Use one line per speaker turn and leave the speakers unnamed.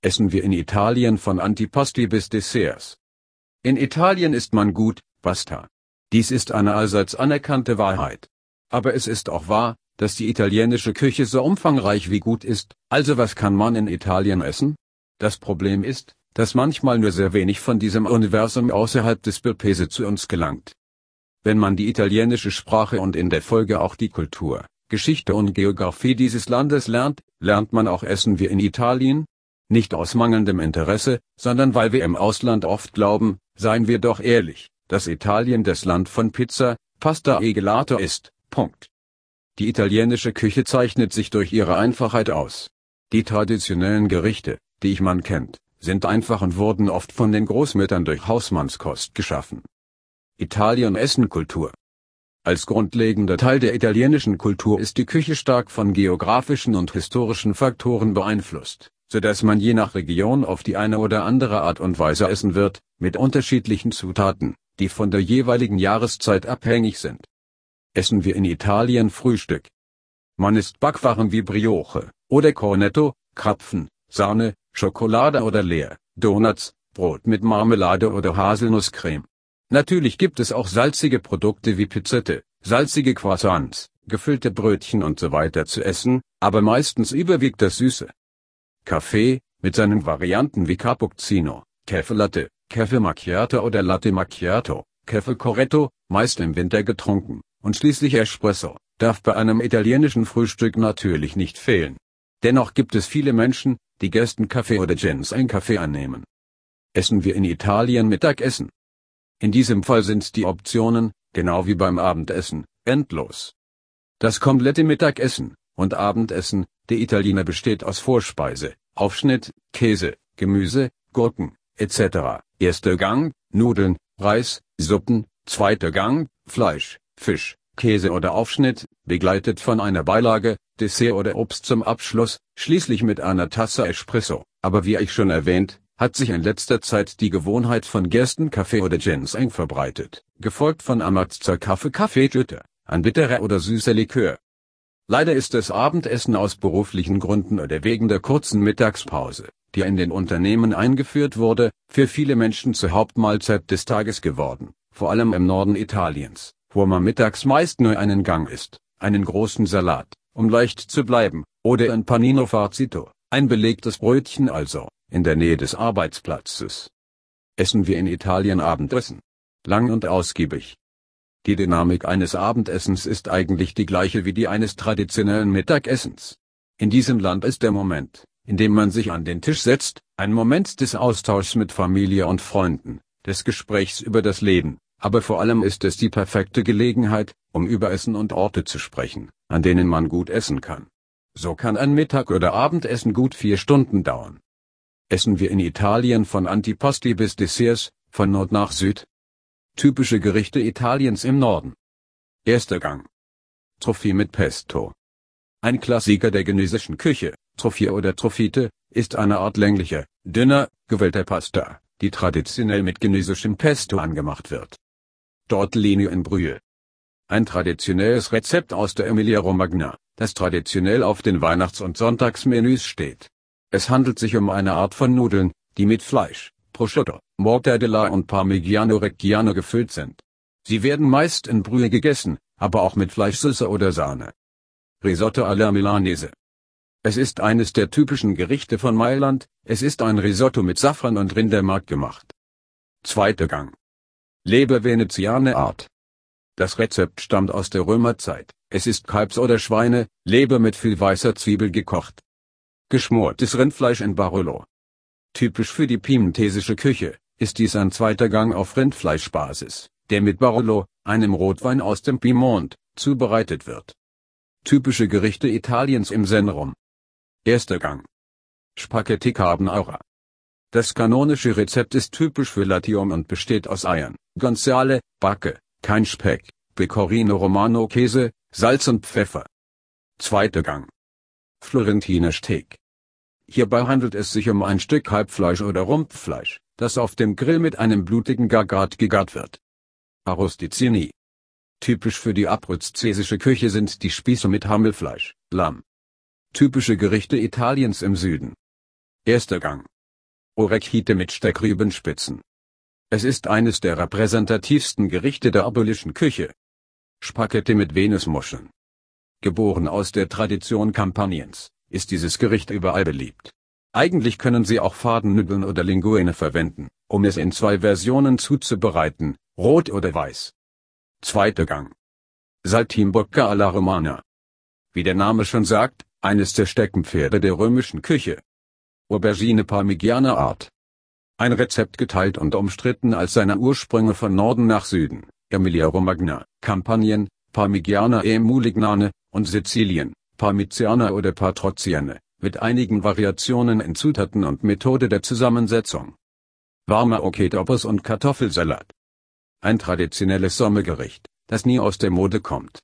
Essen wir in Italien von Antipasti bis Desserts. In Italien isst man gut, basta. Dies ist eine allseits anerkannte Wahrheit. Aber es ist auch wahr, dass die italienische Küche so umfangreich wie gut ist, also was kann man in Italien essen? Das Problem ist, dass manchmal nur sehr wenig von diesem Universum außerhalb des Bürpese zu uns gelangt. Wenn man die italienische Sprache und in der Folge auch die Kultur, Geschichte und Geografie dieses Landes lernt, lernt man auch Essen wie in Italien? Nicht aus mangelndem Interesse, sondern weil wir im Ausland oft glauben, seien wir doch ehrlich, dass Italien das Land von Pizza, Pasta e Gelato ist. Punkt. Die italienische Küche zeichnet sich durch ihre Einfachheit aus. Die traditionellen Gerichte, die man kennt, sind einfach und wurden oft von den Großmüttern durch Hausmannskost geschaffen. Italien-Essen-Kultur. Als grundlegender Teil der italienischen Kultur ist die Küche stark von geografischen und historischen Faktoren beeinflusst, sodass man je nach Region auf die eine oder andere Art und Weise essen wird, mit unterschiedlichen Zutaten, die von der jeweiligen Jahreszeit abhängig sind. Essen wir in Italien Frühstück. Man isst Backwaren wie Brioche oder Cornetto, Krapfen, Sahne, Schokolade oder Leer, Donuts, Brot mit Marmelade oder Haselnusscreme. Natürlich gibt es auch salzige Produkte wie Pizzette, salzige Croissants, gefüllte Brötchen und so weiter zu essen, aber meistens überwiegt das Süße. Kaffee, mit seinen Varianten wie Cappuccino, Caffè Latte, Caffè Macchiato oder Latte Macchiato, Caffè Corretto, meist im Winter getrunken, und schließlich Espresso, darf bei einem italienischen Frühstück natürlich nicht fehlen. Dennoch gibt es viele Menschen, die Gerstenkaffee oder Ginseng-Kaffee annehmen. Essen wir in Italien Mittagessen? In diesem Fall sind die Optionen, genau wie beim Abendessen, endlos. Das komplette Mittagessen und Abendessen der Italiener besteht aus Vorspeise, Aufschnitt, Käse, Gemüse, Gurken, etc. Erster Gang, Nudeln, Reis, Suppen, zweiter Gang, Fleisch, Fisch, Käse oder Aufschnitt, begleitet von einer Beilage, Dessert oder Obst zum Abschluss, schließlich mit einer Tasse Espresso. Aber wie ich schon erwähnt, hat sich in letzter Zeit die Gewohnheit von Gerstenkaffee oder Ginseng verbreitet, gefolgt von Amazza Kaffee-Jütte, ein bitterer oder süßer Likör. Leider ist das Abendessen aus beruflichen Gründen oder wegen der kurzen Mittagspause, die in den Unternehmen eingeführt wurde, für viele Menschen zur Hauptmahlzeit des Tages geworden, vor allem im Norden Italiens, wo man mittags meist nur einen Gang isst, einen großen Salat, um leicht zu bleiben, oder ein Panino Farcito, ein belegtes Brötchen also, in der Nähe des Arbeitsplatzes. Essen wir in Italien Abendessen. Lang und ausgiebig. Die Dynamik eines Abendessens ist eigentlich die gleiche wie die eines traditionellen Mittagessens. In diesem Land ist der Moment, in dem man sich an den Tisch setzt, ein Moment des Austauschs mit Familie und Freunden, des Gesprächs über das Leben, aber vor allem ist es die perfekte Gelegenheit, um über Essen und Orte zu sprechen, an denen man gut essen kann. So kann ein Mittag- oder Abendessen gut 4 Stunden dauern. Essen wir in Italien von Antipasti bis Desserts, von Nord nach Süd? Typische Gerichte Italiens im Norden. Erster Gang. Truffi mit Pesto. Ein Klassiker der genuesischen Küche, Truffi oder Truffite, ist eine Art länglicher, dünner, gewellter Pasta, die traditionell mit genuesischem Pesto angemacht wird. Tortellini in Brühe. Ein traditionelles Rezept aus der Emilia-Romagna, das traditionell auf den Weihnachts- und Sonntagsmenüs steht. Es handelt sich um eine Art von Nudeln, die mit Fleisch, Prosciutto, Mortadella und Parmigiano Reggiano gefüllt sind. Sie werden meist in Brühe gegessen, aber auch mit Fleischsauce oder Sahne. Risotto alla Milanese. Es ist eines der typischen Gerichte von Mailand, es ist ein Risotto mit Safran und Rindermark gemacht. Zweiter Gang. Leber Veneziane Art. Das Rezept stammt aus der Römerzeit, es ist Kalbs- oder Schweine-Leber mit viel weißer Zwiebel gekocht. Geschmortes Rindfleisch in Barolo. Typisch für die piemontesische Küche, ist dies ein zweiter Gang auf Rindfleischbasis, der mit Barolo, einem Rotwein aus dem Piemont, zubereitet wird. Typische Gerichte Italiens im Zentrum. Erster Gang. Spaghetti Carbonara. Das kanonische Rezept ist typisch für Latium und besteht aus Eiern, Guanciale, Backe, kein Speck, Pecorino Romano Käse, Salz und Pfeffer. Zweiter Gang. Florentiner Steak. Hierbei handelt es sich um ein Stück Kalbfleisch oder Rumpffleisch, das auf dem Grill mit einem blutigen Gargat gegart wird. Arrosticini. Typisch für die abruzzesische Küche sind die Spieße mit Hammelfleisch, Lamm. Typische Gerichte Italiens im Süden. Erster Gang. Orecchite mit Steckrübenspitzen. Es ist eines der repräsentativsten Gerichte der apulichen Küche. Spaghetti mit Venusmuscheln. Geboren aus der Tradition Campaniens, ist dieses Gericht überall beliebt. Eigentlich können Sie auch Fadennudeln oder Linguine verwenden, um es in 2 Versionen zuzubereiten, rot oder weiß. Zweiter Gang. Saltimbocca alla Romana. Wie der Name schon sagt, eines der Steckenpferde der römischen Küche. Aubergine Parmigiana Art. Ein Rezept geteilt und umstritten als seine Ursprünge von Norden nach Süden, Emilia-Romagna, Kampanien, Parmigiana e Mulignane, und Sizilien, Parmigiana oder Patrociane, mit einigen Variationen in Zutaten und Methode der Zusammensetzung. Warmer Oquetopos und Kartoffelsalat. Ein traditionelles Sommergericht, das nie aus der Mode kommt.